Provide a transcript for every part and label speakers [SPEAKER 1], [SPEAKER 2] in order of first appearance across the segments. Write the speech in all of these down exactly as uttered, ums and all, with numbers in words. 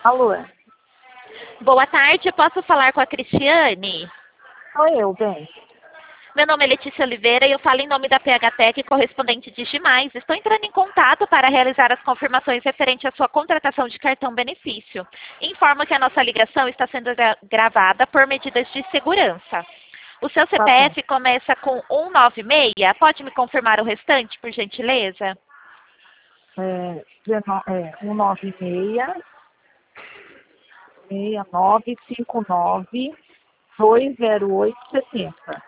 [SPEAKER 1] Alô?
[SPEAKER 2] Boa tarde, posso falar com a Cristiane?
[SPEAKER 1] Sou eu, bem.
[SPEAKER 2] Meu nome é Letícia Oliveira e eu falo em nome da P H Tech, correspondente de Digimais. Estou entrando em contato para realizar as confirmações referente à sua contratação de cartão benefício. Informo que a nossa ligação está sendo gra- gravada por medidas de segurança. O seu
[SPEAKER 1] Tá
[SPEAKER 2] C P F
[SPEAKER 1] bom.
[SPEAKER 2] começa com um nove seis, pode me confirmar o restante, por gentileza?
[SPEAKER 1] É, dezeno- é, um nove seis, seis nove cinco nove, dois zero oito setenta.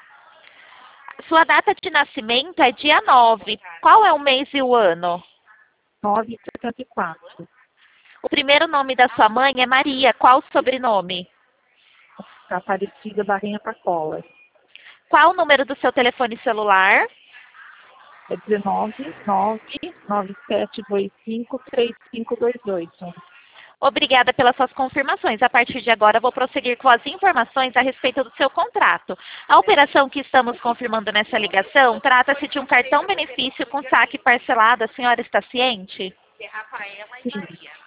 [SPEAKER 2] Sua data de nascimento é dia nove. Qual é o mês e o ano?
[SPEAKER 1] nove setenta e quatro.
[SPEAKER 2] O primeiro nome da sua mãe é Maria. Qual o sobrenome?
[SPEAKER 1] Aparecida Barrinha Pacola.
[SPEAKER 2] Qual o número do seu telefone celular?
[SPEAKER 1] É dezenove, nove, nove sete dois cinco, três cinco dois oito.
[SPEAKER 2] Obrigada pelas suas confirmações. A partir de agora, vou prosseguir com as informações a respeito do seu contrato. A operação que estamos confirmando nessa ligação trata-se de um cartão benefício com saque parcelado. A senhora está ciente?
[SPEAKER 1] Sim,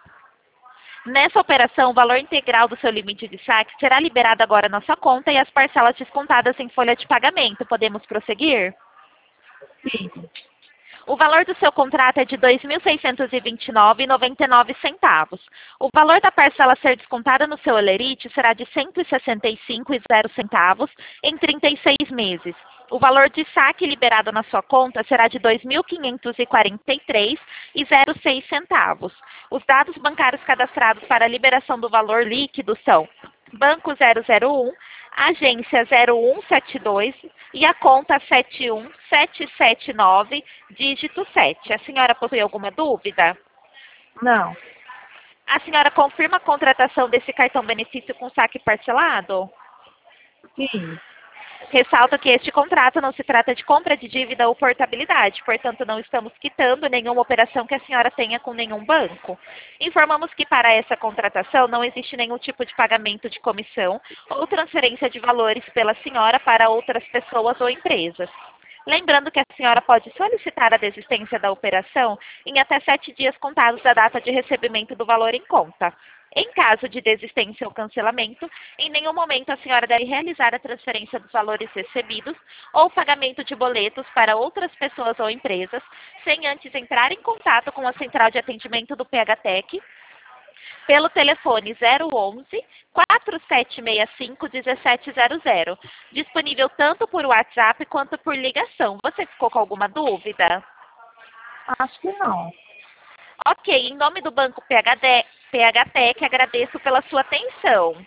[SPEAKER 2] Nessa operação, o valor integral do seu limite de saque será liberado agora na sua conta e as parcelas descontadas em folha de pagamento. Podemos prosseguir?
[SPEAKER 1] sim.
[SPEAKER 2] O valor do seu contrato é de dois mil seiscentos e vinte e nove reais e noventa e nove centavos. O valor da parcela a ser descontada no seu Olerite será de cento e sessenta e cinco reais e zero centavos em trinta e seis meses. O valor de saque liberado na sua conta será de dois mil quinhentos e quarenta e três reais e zero seis centavos. Os dados bancários cadastrados para a liberação do valor líquido são Banco zero zero um, Agência zero um sete dois e a conta sete um sete sete nove, dígito sete. A senhora possui alguma dúvida?
[SPEAKER 1] Não,
[SPEAKER 2] A senhora confirma a contratação desse cartão benefício com saque parcelado?
[SPEAKER 1] sim.
[SPEAKER 2] Ressalto que este contrato não se trata de compra de dívida ou portabilidade, portanto não estamos quitando nenhuma operação que a senhora tenha com nenhum banco. Informamos que para essa contratação não existe nenhum tipo de pagamento de comissão ou transferência de valores pela senhora para outras pessoas ou empresas. Lembrando que a senhora pode solicitar a desistência da operação em até sete dias contados da data de recebimento do valor em conta. Em caso de desistência ou cancelamento, em nenhum momento a senhora deve realizar a transferência dos valores recebidos ou pagamento de boletos para outras pessoas ou empresas, sem antes entrar em contato com a central de atendimento do P H Tech pelo telefone zero onze, quatro sete seis cinco, um sete zero zero, disponível tanto por WhatsApp quanto por ligação. Você ficou com alguma dúvida?
[SPEAKER 1] Acho que não.
[SPEAKER 2] Ok, em nome do Banco P H D, P H Tech, agradeço pela sua atenção.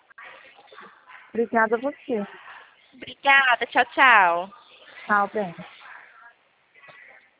[SPEAKER 1] Obrigada a você.
[SPEAKER 2] Obrigada, tchau, tchau.
[SPEAKER 1] Tchau, bem.